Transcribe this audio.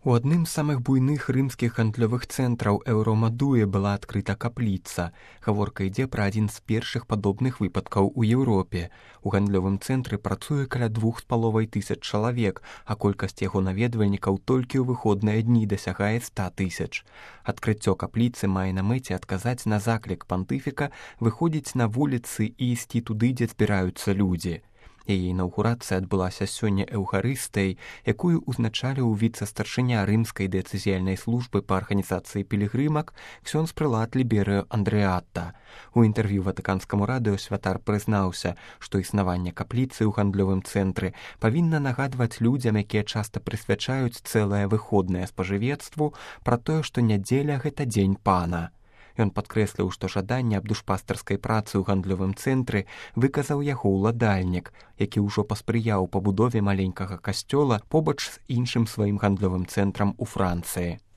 У адным з самых буйных рымскіх гандлёвых цэнтраў Еўромадуе была адкрыта капліца. Гаворка ідзе пра адзін з першых падобных выпадкаў у Еўропе. У гандлёвым цэнтры працуе каля 2500 чалавек, а колькасць яго наведвальнікаў толькі ў выходныя дні дасягае 100 000. Адкрыццё капліцы мае на мэце адказаць на заклік пантыфіка выходзіць на вуліцы і ісці туды, дзе збіраюцца людзі. Яе інаўгурацыя адбылася сёння эўхарыстыяй, якую ўзначаліў віцэ-старшыня рымскай дыяцэзіяльнай службы па арганізацыі пілігрымак ксёндз прэлат Ліберыё Андрэатта. У інтэрв'ю ватыканскаму радыё святар прызнаўся, што існаванне капліцы ў гандлёвым цэнтры павінна нагадваць людзям, якія часта прысвячаюць цэлае выходнае спажывецтву, пра тое, што нядзеля — гэта дзень пана. Ён падкрэсліў, што жаданне аб душпастарскай працы ў гандлёвым цэнтры выказаў яго ўладальнік, які ўжо паспрыяў пабудове маленькага касцёла побач з іншым сваім гандлёвым цэнтрам у Францыі.